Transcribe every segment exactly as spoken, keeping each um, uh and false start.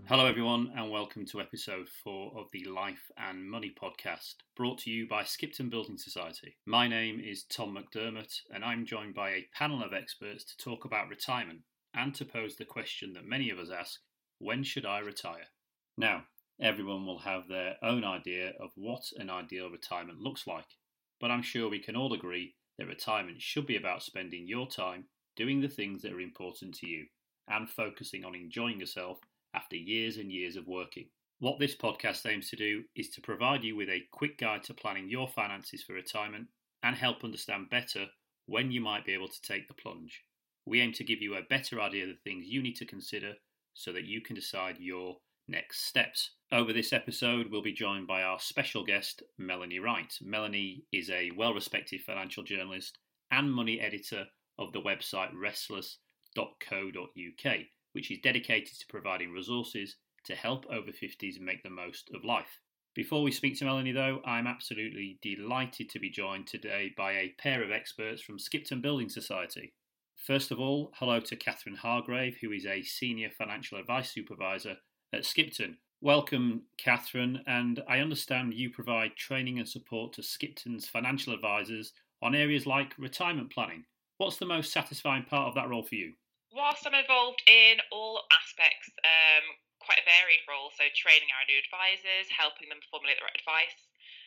Hello, everyone, and welcome to episode four of the Life and Money podcast, brought to you by Skipton Building Society. My name is Tom McDermott, and I'm joined by a panel of experts to talk about retirement and to pose the question that many of us ask: when should I retire? Now, everyone will have their own idea of what an ideal retirement looks like, but I'm sure we can all agree that retirement should be about spending your time doing the things that are important to you and focusing on enjoying yourself after years and years of working. What this podcast aims to do is to provide you with a quick guide to planning your finances for retirement and help understand better when you might be able to take the plunge. We aim to give you a better idea of the things you need to consider so that you can decide your next steps. Over this episode, we'll be joined by our special guest, Melanie Wright. Melanie is a well-respected financial journalist and money editor of the website restless dot co dot uk, which is dedicated to providing resources to help over fifties make the most of life. Before we speak to Melanie, though, I'm absolutely delighted to be joined today by a pair of experts from Skipton Building Society. First of all, hello to Catherine Hargrave, who is a Senior Financial Advice Supervisor at Skipton. Welcome, Catherine, and I understand you provide training and support to Skipton's financial advisors on areas like retirement planning. What's the most satisfying part of that role for you? Whilst I'm involved in all aspects, um, quite a varied role, so training our new advisors, helping them formulate the right advice.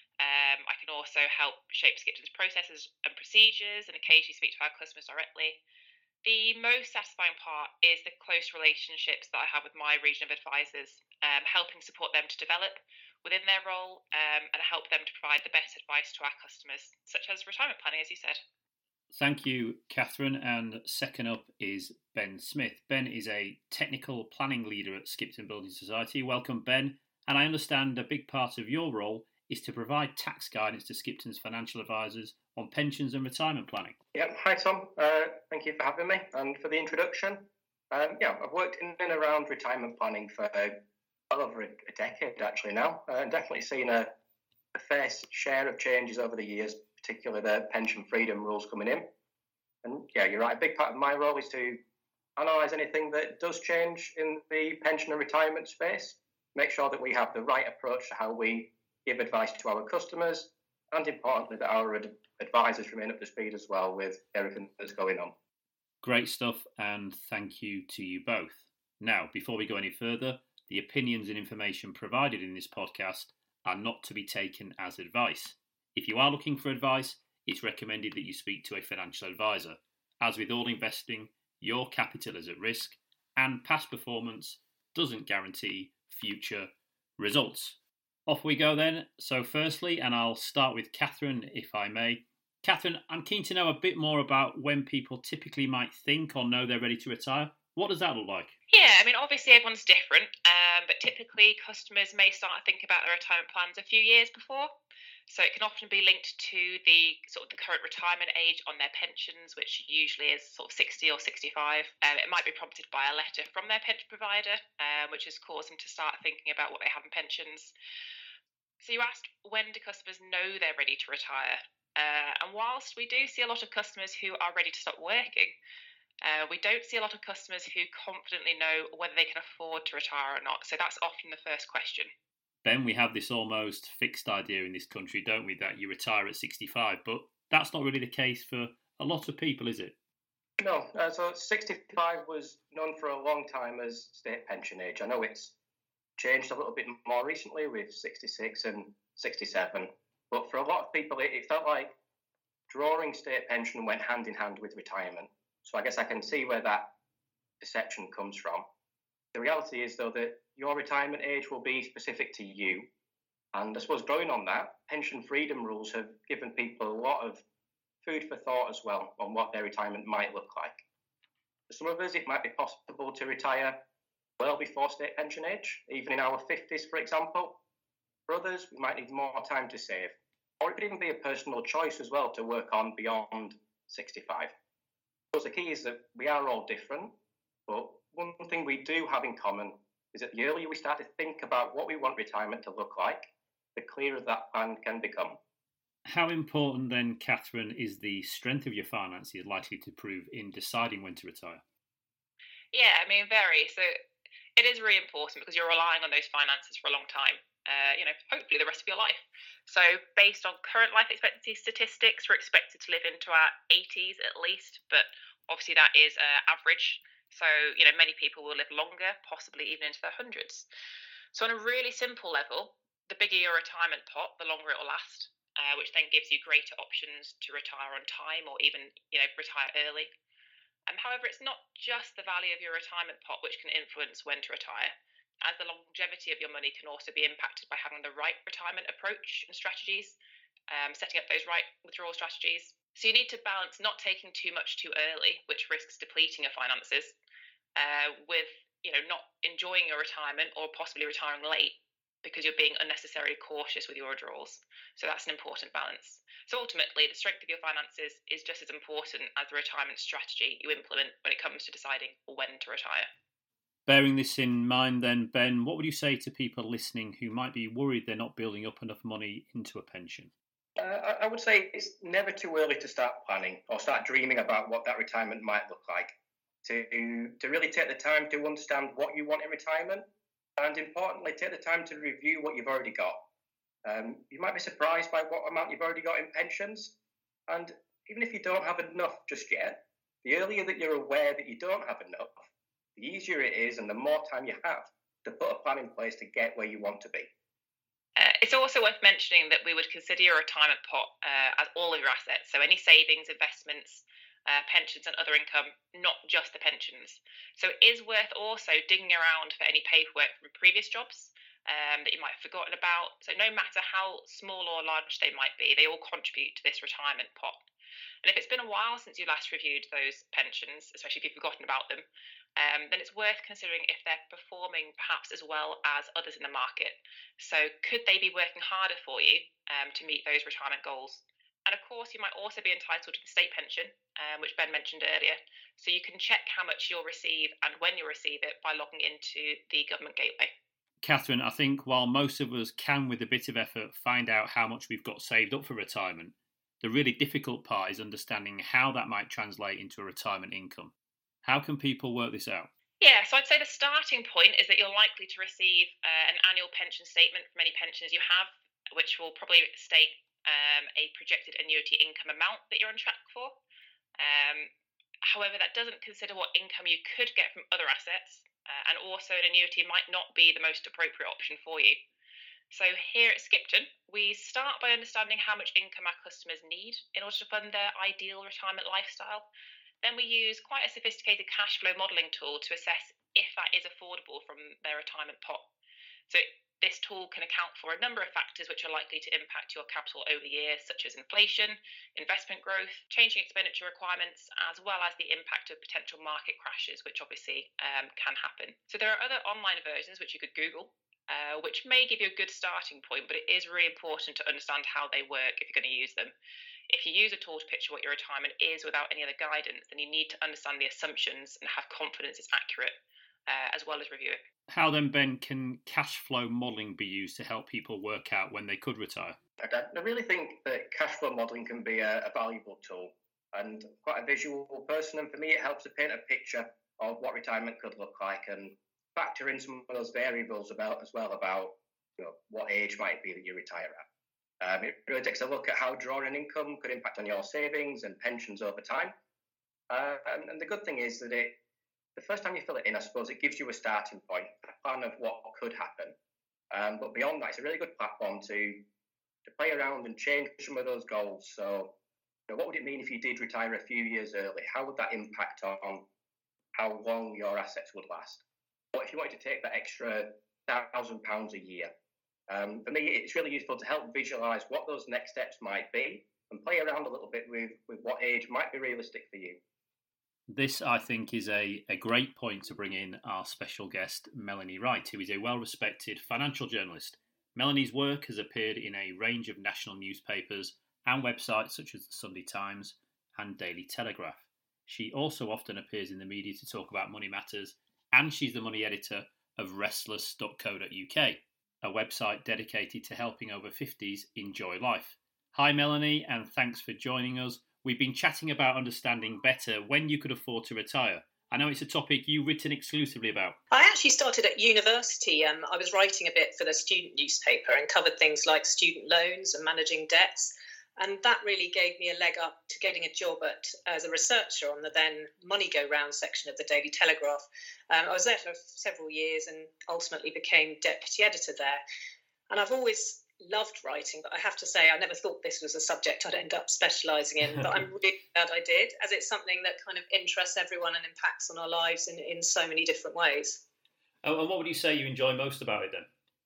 Um, I can also help shape Skipton's processes and procedures and occasionally speak to our customers directly. The most satisfying part is the close relationships that I have with my region of advisors, um, helping support them to develop within their role um, and help them to provide the best advice to our customers, such as retirement planning, as you said. Thank you, Catherine. And second up is Ben Smith. Ben is a technical planning leader at Skipton Building Society. Welcome, Ben. And I understand a big part of your role is to provide tax guidance to Skipton's financial advisors on pensions and retirement planning. Yeah, hi Tom. Uh, thank you for having me and for the introduction. Um, yeah, I've worked in and around retirement planning for well over a, a decade actually now, uh, and definitely seen a, a fair share of changes over the years, particularly the pension freedom rules coming in. And yeah, you're right, a big part of my role is to analyse anything that does change in the pension and retirement space, make sure that we have the right approach to how we give advice to our customers, and importantly that our ad- advisors remain up to speed as well with everything that's going on. Great stuff, and thank you to you both. Now, before we go any further, the opinions and information provided in this podcast are not to be taken as advice. If you are looking for advice, it's recommended that you speak to a financial advisor. As with all investing, your capital is at risk, and past performance doesn't guarantee future results. Off we go then. So firstly, and I'll start with Catherine, if I may. Catherine, I'm keen to know a bit more about when people typically might think or know they're ready to retire. What does that look like? Yeah, I mean, obviously everyone's different, um, but typically customers may start to think about their retirement plans a few years before. So it can often be linked to the sort of the current retirement age on their pensions, which usually is sort of sixty or sixty-five. Um, it might be prompted by a letter from their pension provider, um, which has caused them to start thinking about what they have in pensions. So you asked, when do customers know they're ready to retire? Uh, and whilst we do see a lot of customers who are ready to stop working, uh, we don't see a lot of customers who confidently know whether they can afford to retire or not. So that's often the first question. Ben, we have this almost fixed idea in this country, don't we, that you retire at sixty-five, but that's not really the case for a lot of people, is it? No, uh, so sixty-five was known for a long time as state pension age. I know it's changed a little bit more recently with sixty-six and sixty-seven, but for a lot of people it, it felt like drawing state pension went hand in hand with retirement. So I guess I can see where that perception comes from. The reality is, though, that your retirement age will be specific to you. And I suppose growing on that, pension freedom rules have given people a lot of food for thought as well on what their retirement might look like. For some of us, it might be possible to retire well before state pension age, even in our fifties, for example. For others, we might need more time to save. Or it could even be a personal choice as well to work on beyond sixty-five. So the key is that we are all different, but one thing we do have in common is that the earlier we start to think about what we want retirement to look like, the clearer that plan can become. How important then, Catherine, is the strength of your finances likely to prove in deciding when to retire? Yeah, I mean, very. So it is really important because you're relying on those finances for a long time, uh, you know, hopefully the rest of your life. So based on current life expectancy statistics, we're expected to live into our eighties at least, but obviously that is uh, average. So, you know, many people will live longer, possibly even into their hundreds. So on a really simple level, the bigger your retirement pot, the longer it will last, uh, which then gives you greater options to retire on time or even, you know, retire early. Um, however, it's not just the value of your retirement pot which can influence when to retire, as the longevity of your money can also be impacted by having the right retirement approach and strategies, um, setting up those right withdrawal strategies. So you need to balance not taking too much too early, which risks depleting your finances, uh, with you know not enjoying your retirement or possibly retiring late because you're being unnecessarily cautious with your withdrawals. So that's an important balance. So ultimately, the strength of your finances is just as important as the retirement strategy you implement when it comes to deciding when to retire. Bearing this in mind then, Ben, what would you say to people listening who might be worried they're not building up enough money into a pension? Uh, I would say it's never too early to start planning or start dreaming about what that retirement might look like. To, to really take the time to understand what you want in retirement, and importantly, take the time to review what you've already got. Um, you might be surprised by what amount you've already got in pensions, and even if you don't have enough just yet, the earlier that you're aware that you don't have enough, the easier it is and the more time you have to put a plan in place to get where you want to be. Uh, it's also worth mentioning that we would consider your retirement pot uh, as all of your assets, so any savings, investments, uh, pensions and other income, not just the pensions. So it is worth also digging around for any paperwork from previous jobs um, that you might have forgotten about. So no matter how small or large they might be, they all contribute to this retirement pot. And if it's been a while since you last reviewed those pensions, especially if you've forgotten about them, um, then it's worth considering if they're performing perhaps as well as others in the market. So could they be working harder for you um, to meet those retirement goals? And of course, you might also be entitled to the state pension, um, which Ben mentioned earlier. So you can check how much you'll receive and when you'll receive it by logging into the government gateway. Catherine, I think while most of us can, with a bit of effort, find out how much we've got saved up for retirement, the really difficult part is understanding how that might translate into a retirement income. How can people work this out? Yeah, so I'd say the starting point is that you're likely to receive uh, an annual pension statement from any pensions you have, which will probably state um, a projected annuity income amount that you're on track for. Um, however, that doesn't consider what income you could get from other assets, uh, and also an annuity might not be the most appropriate option for you. So here at Skipton, we start by understanding how much income our customers need in order to fund their ideal retirement lifestyle. Then we use quite a sophisticated cash flow modelling tool to assess if that is affordable from their retirement pot. So this tool can account for a number of factors which are likely to impact your capital over the years, such as inflation, investment growth, changing expenditure requirements, as well as the impact of potential market crashes, which obviously um, can happen. So there are other online versions which you could Google, Uh, which may give you a good starting point, but it is really important to understand how they work if you're going to use them. If you use a tool to picture what your retirement is without any other guidance, then you need to understand the assumptions and have confidence it's accurate, uh, as well as review it. How then, Ben, can cash flow modelling be used to help people work out when they could retire? I really think that cash flow modelling can be a, a valuable tool, and quite a visual person, and for me it helps to paint a picture of what retirement could look like and factor in some of those variables about as well about you know, what age might be that you retire at. Um, it really takes a look at how drawing income could impact on your savings and pensions over time. Uh, and, and the good thing is that it, the first time you fill it in, I suppose it gives you a starting point, a plan of what could happen. Um, but beyond that, it's a really good platform to to play around and change some of those goals. So, you know, what would it mean if you did retire a few years early? How would that impact on how long your assets would last? What if you wanted to take that extra thousand pounds a year? Um, for me, it's really useful to help visualise what those next steps might be and play around a little bit with, with what age might be realistic for you. This, I think, is a, a great point to bring in our special guest, Melanie Wright, who is a well-respected financial journalist. Melanie's work has appeared in a range of national newspapers and websites such as the Sunday Times and Daily Telegraph. She also often appears in the media to talk about money matters, and she's the money editor of restless dot co dot uk, a website dedicated to helping over fifties enjoy life. Hi Melanie, and thanks for joining us. We've been chatting about understanding better when you could afford to retire I know it's a topic you've written exclusively about. I actually started at university. Um, I was writing a bit for the student newspaper and covered things like student loans and managing debts. And that really gave me a leg up to getting a job at, as a researcher on the then Money Go Round section of the Daily Telegraph. Um, I was there for several years and ultimately became deputy editor there. And I've always loved writing, but I have to say I never thought this was a subject I'd end up specialising in. But I'm really glad I did, as it's something that kind of interests everyone and impacts on our lives in, in so many different ways. Oh, and what would you say you enjoy most about it then?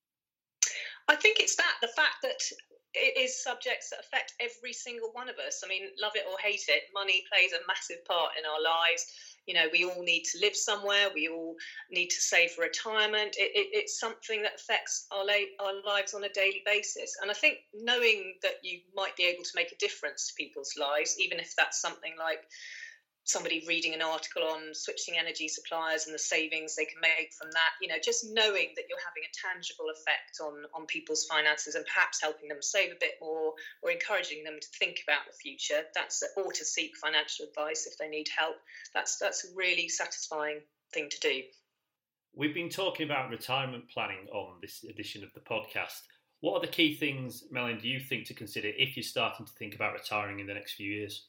I think it's that, the fact that it is subjects that affect every single one of us. I mean, love it or hate it, money plays a massive part in our lives. You know, we all need to live somewhere. We all need to save for retirement. It, it, it's something that affects our, la- our lives on a daily basis. And I think knowing that you might be able to make a difference to people's lives, even if that's something like somebody reading an article on switching energy suppliers and the savings they can make from that, you know, just knowing that you're having a tangible effect on, on people's finances and perhaps helping them save a bit more or encouraging them to think about the future, that's or to seek financial advice if they need help. That's that's a really satisfying thing to do. We've been talking about retirement planning on this edition of the podcast. What are the key things, Melanie, do you think to consider if you're starting to think about retiring in the next few years?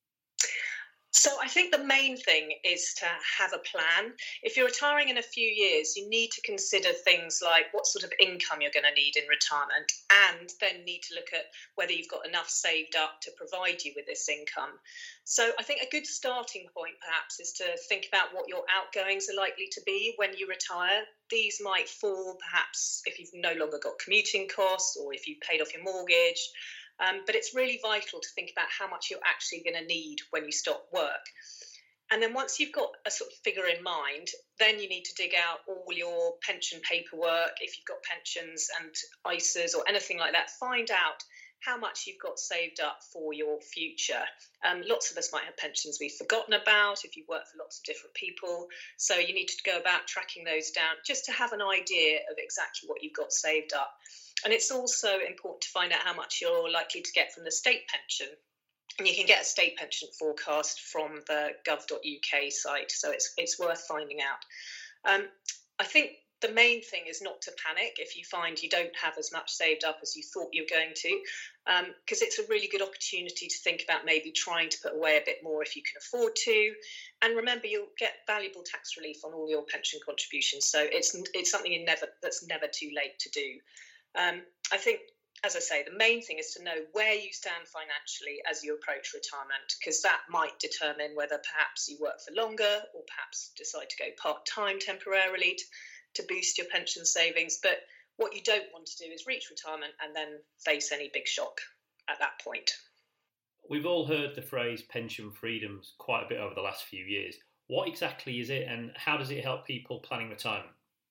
So I think the main thing is to have a plan. If you're retiring in a few years, you need to consider things like what sort of income you're going to need in retirement, and then need to look at whether you've got enough saved up to provide you with this income. So I think a good starting point perhaps is to think about what your outgoings are likely to be when you retire. These might fall perhaps if you've no longer got commuting costs or if you've paid off your mortgage. Um, but it's really vital to think about how much you're actually going to need when you stop work. And then once you've got a sort of figure in mind, then you need to dig out all your pension paperwork. If you've got pensions and I S As or anything like that, find out how much you've got saved up for your future. Um, lots of us might have pensions we've forgotten about if you work for lots of different people. So you need to go about tracking those down just to have an idea of exactly what you've got saved up. And it's also important to find out how much you're likely to get from the state pension. And you can get a state pension forecast from the gov dot U K site, so it's it's worth finding out. Um, I think the main thing is not to panic if you find you don't have as much saved up as you thought you were going to, because um, it's a really good opportunity to think about maybe trying to put away a bit more if you can afford to. And remember, you'll get valuable tax relief on all your pension contributions, so it's it's something you never that's never too late to do. Um, I think, as I say, the main thing is to know where you stand financially as you approach retirement, because that might determine whether perhaps you work for longer or perhaps decide to go part-time temporarily to, to boost your pension savings. But what you don't want to do is reach retirement and then face any big shock at that point. We've all heard the phrase pension freedoms quite a bit over the last few years. What exactly is it, and how does it help people planning retirement?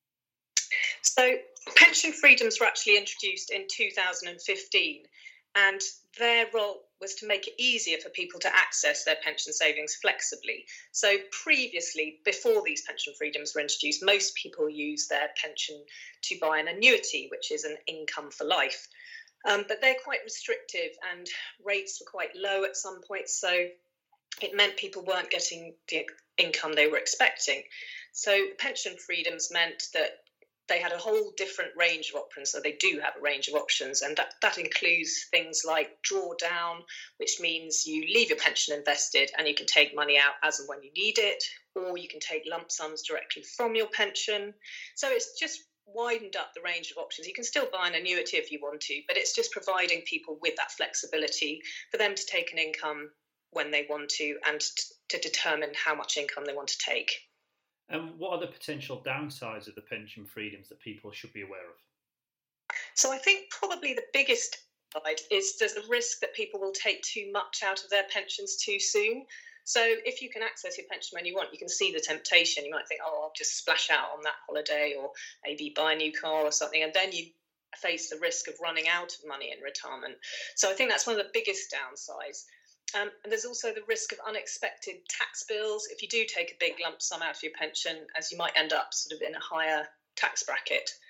So pension freedoms were actually introduced in two thousand fifteen, and their role was to make it easier for people to access their pension savings flexibly. So previously, before these pension freedoms were introduced, most people used their pension to buy an annuity, which is an income for life. Um, but they're quite restrictive and rates were quite low at some point, so it meant people weren't getting the income they were expecting. So pension freedoms meant that they had a whole different range of options, so they do have a range of options, and that, that includes things like drawdown, which means you leave your pension invested and you can take money out as and when you need it, or you can take lump sums directly from your pension. So it's just widened up the range of options. You can still buy an annuity if you want to, but it's just providing people with that flexibility for them to take an income when they want to and to determine how much income they want to take. And what are the potential downsides of the pension freedoms that people should be aware of? So I think probably the biggest side is there's a risk that people will take too much out of their pensions too soon. So if you can access your pension when you want, you can see the temptation. You might think, oh, I'll just splash out on that holiday or maybe buy a new car or something. And then you face the risk of running out of money in retirement. So I think that's one of the biggest downsides. Um, and there's also the risk of unexpected tax bills. If you do take a big lump sum out of your pension, as you might end up sort of in a higher tax bracket.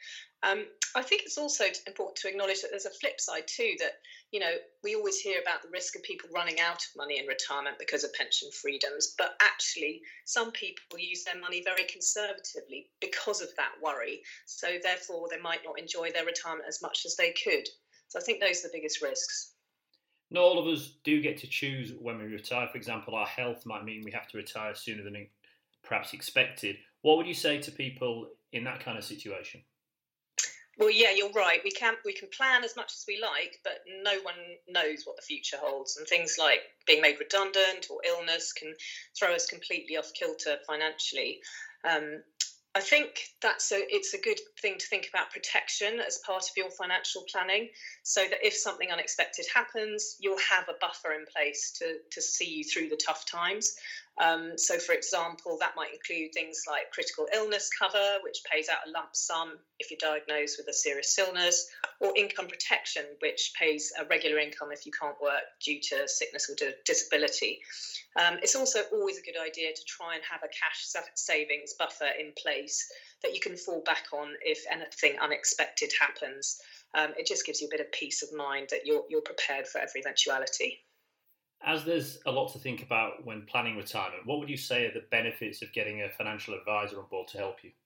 Um, I think it's also important to acknowledge that there's a flip side too, that, you know, we always hear about the risk of people running out of money in retirement because of pension freedoms, but actually some people use their money very conservatively because of that worry. So therefore they might not enjoy their retirement as much as they could. So I think those are the biggest risks. Not all of us do get to choose when we retire. For example, our health might mean we have to retire sooner than perhaps expected. What would you say to people in that kind of situation? Well, yeah, you're right. We can we can plan as much as we like, but no one knows what the future holds. And things like being made redundant or illness can throw us completely off kilter financially. Um, I think that's a, it's a good thing to think about protection as part of your financial planning, so that if something unexpected happens, you'll have a buffer in place to, to see you through the tough times. Um, so, for example, that might include things like critical illness cover, which pays out a lump sum if you're diagnosed with a serious illness, or income protection, which pays a regular income if you can't work due to sickness or disability. Um, it's also always a good idea to try and have a cash savings buffer in place that you can fall back on if anything unexpected happens. Um, it just gives you a bit of peace of mind that you're you're prepared for every eventuality. As there's a lot to think about when planning retirement, what would you say are the benefits of getting a financial advisor on board to help you?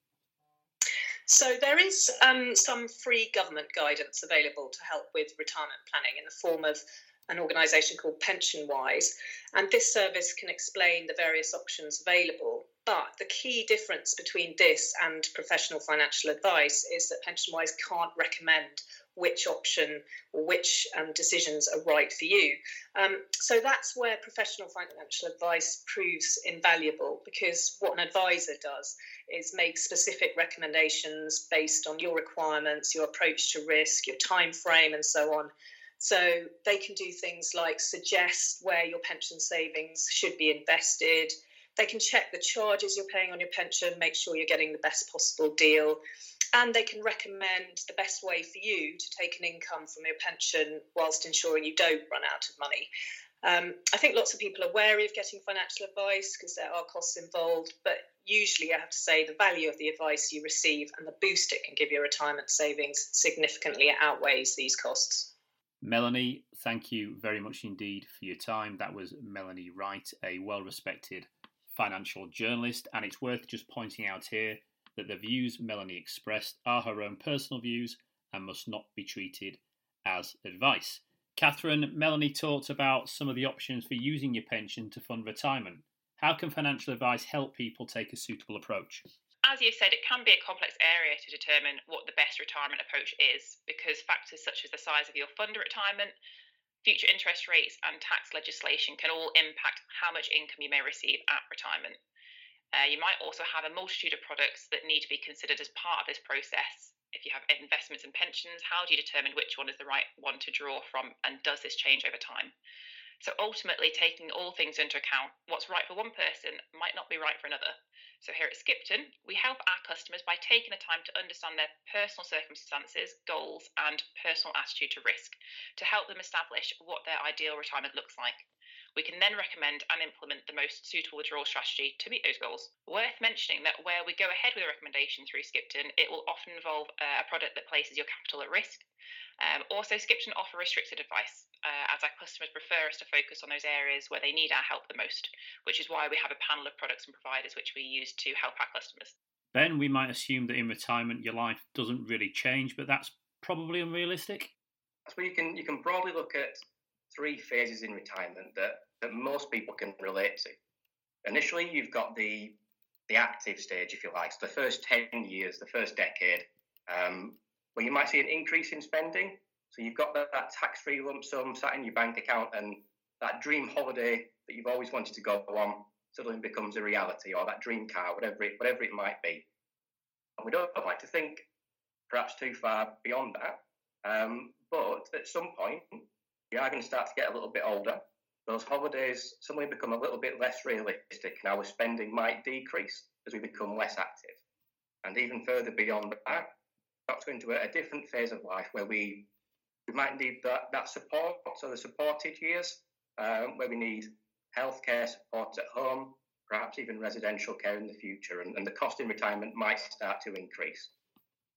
So there is um, some free government guidance available to help with retirement planning in the form of an organisation called PensionWise, and this service can explain the various options available. But the key difference between this and professional financial advice is that PensionWise can't recommend which option or which um, decisions are right for you. Um, so that's where professional financial advice proves invaluable, because what an advisor does is make specific recommendations based on your requirements, your approach to risk, your time frame, and so on. So they can do things like suggest where your pension savings should be invested. They can check the charges you're paying on your pension, make sure you're getting the best possible deal. And they can recommend the best way for you to take an income from your pension whilst ensuring you don't run out of money. Um, I think lots of people are wary of getting financial advice because there are costs involved, but usually I have to say the value of the advice you receive and the boost it can give your retirement savings significantly outweighs these costs. Melanie, thank you very much indeed for your time. That was Melanie Wright, a well-respected financial journalist, and it's worth just pointing out here that the views Melanie expressed are her own personal views and must not be treated as advice. Catherine, Melanie talked about some of the options for using your pension to fund retirement. How can financial advice help people take a suitable approach? As you said, it can be a complex area to determine what the best retirement approach is, because factors such as the size of your fund at retirement, future interest rates and tax legislation can all impact how much income you may receive at retirement. Uh, you might also have a multitude of products that need to be considered as part of this process. If you have investments and pensions, how do you determine which one is the right one to draw from, and does this change over time? So ultimately, taking all things into account, what's right for one person might not be right for another. So here at Skipton, we help our customers by taking the time to understand their personal circumstances, goals, and personal attitude to risk, to help them establish what their ideal retirement looks like. We can then recommend and implement the most suitable withdrawal strategy to meet those goals. Worth mentioning that where we go ahead with a recommendation through Skipton, it will often involve uh, a product that places your capital at risk. Um, also, Skipton offer restricted advice, uh, as our customers prefer us to focus on those areas where they need our help the most, which is why we have a panel of products and providers which we use to help our customers. Ben, we might assume that in retirement your life doesn't really change, but that's probably unrealistic. So you can you can broadly look at three phases in retirement that, that most people can relate to. Initially, you've got the the active stage, if you like, so the first ten years, the first decade, um, where you might see an increase in spending. So you've got that, that tax-free lump sum sat in your bank account, and that dream holiday that you've always wanted to go on suddenly becomes a reality, or that dream car, whatever it, whatever it might be. And we don't like to think perhaps too far beyond that, um, but at some point, you are going to start to get a little bit older. Those holidays suddenly become a little bit less realistic, and our spending might decrease as we become less active. And even further beyond that, that's going to a different phase of life where we we might need that, that support, so the supported years, um, where we need healthcare support at home, perhaps even residential care in the future, and, and the cost in retirement might start to increase.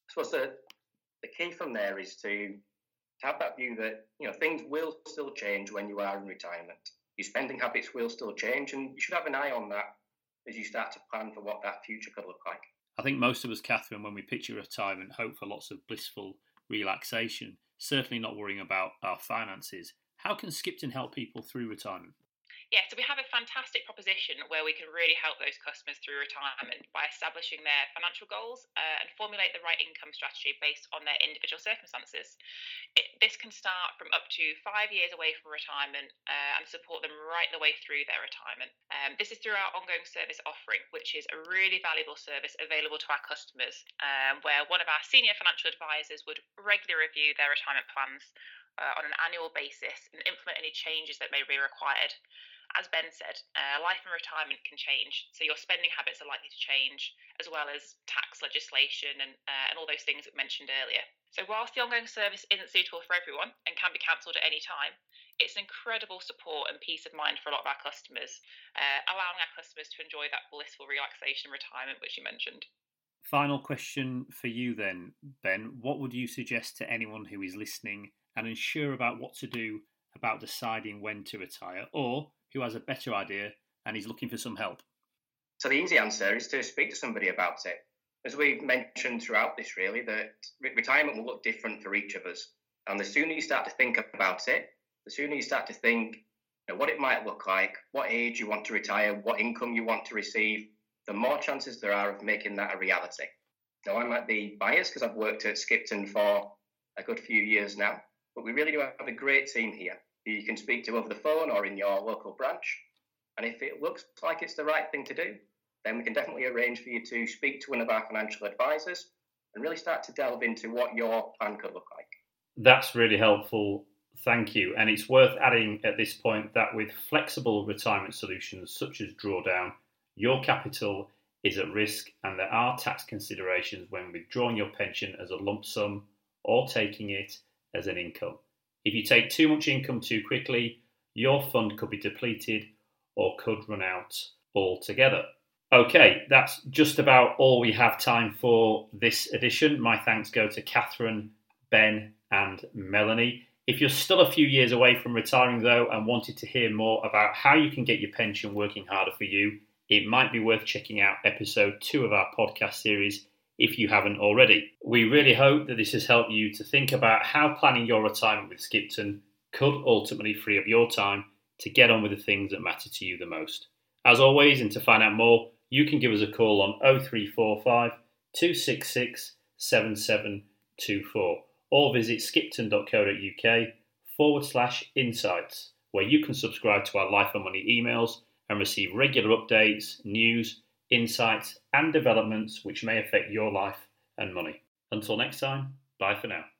suppose the, the key from there is to have that view that, you know, things will still change when you are in retirement. Your spending habits will still change, and you should have an eye on that as you start to plan for what that future could look like. I think most of us, Catherine, when we picture retirement, hope for lots of blissful relaxation, certainly not worrying about our finances. How can Skipton help people through retirement? Yeah, so we have a fantastic proposition where we can really help those customers through retirement by establishing their financial goals uh, and formulate the right income strategy based on their individual circumstances. It, this can start from up to five years away from retirement uh, and support them right the way through their retirement. Um, this is through our ongoing service offering, which is a really valuable service available to our customers, um, where one of our senior financial advisors would regularly review their retirement plans uh, on an annual basis and implement any changes that may be required. As Ben said, uh, life and retirement can change, so your spending habits are likely to change, as well as tax legislation and, uh, and all those things we mentioned earlier. So whilst the ongoing service isn't suitable for everyone and can be cancelled at any time, it's an incredible support and peace of mind for a lot of our customers, uh, allowing our customers to enjoy that blissful relaxation in retirement, which you mentioned. Final question for you then, Ben. What would you suggest to anyone who is listening and unsure about what to do about deciding when to retire, or who has a better idea and is looking for some help? So the easy answer is to speak to somebody about it. As we've mentioned throughout this, really, that retirement will look different for each of us. And the sooner you start to think about it, the sooner you start to think, you know, what it might look like, what age you want to retire, what income you want to receive, the more chances there are of making that a reality. Now, I might be biased because I've worked at Skipton for a good few years now, but we really do have a great team here who you can speak to over the phone or in your local branch. And if it looks like it's the right thing to do, then we can definitely arrange for you to speak to one of our financial advisors and really start to delve into what your plan could look like. That's really helpful. Thank you. And it's worth adding at this point that with flexible retirement solutions such as drawdown, your capital is at risk and there are tax considerations when withdrawing your pension as a lump sum or taking it as an income. If you take too much income too quickly, your fund could be depleted or could run out altogether. Okay, that's just about all we have time for this edition. My thanks go to Catherine, Ben and Melanie. If you're still a few years away from retiring though and wanted to hear more about how you can get your pension working harder for you, it might be worth checking out episode two of our podcast series if you haven't already. We really hope that this has helped you to think about how planning your retirement with Skipton could ultimately free up your time to get on with the things that matter to you the most. As always, and to find out more, you can give us a call on oh three four five, two six six, seven seven two four or visit skipton.co.uk forward slash insights, where you can subscribe to our Life and Money emails and receive regular updates, news, insights and developments which may affect your life and money. Until next time, bye for now.